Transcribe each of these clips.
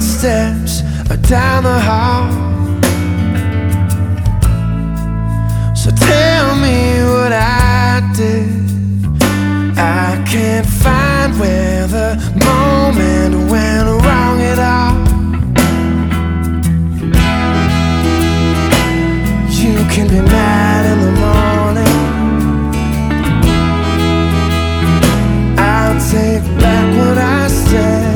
footsteps down the hall. So tell me what I did. I can't find where the moment went wrong at all. You can be mad in the morning, I'll take back what I said.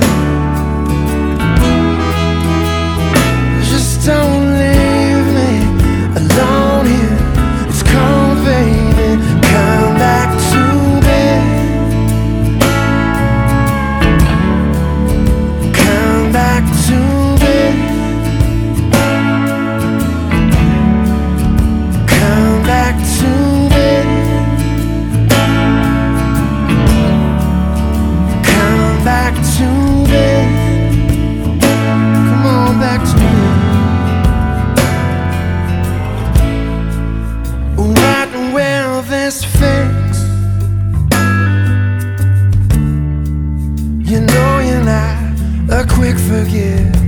Just don't leave me alone here. It's cold, baby. Come back to bed. Come back to bed. Come back to bed. Come back to bed. Come on back to bed. What will this fix? You know you're not a quick forget.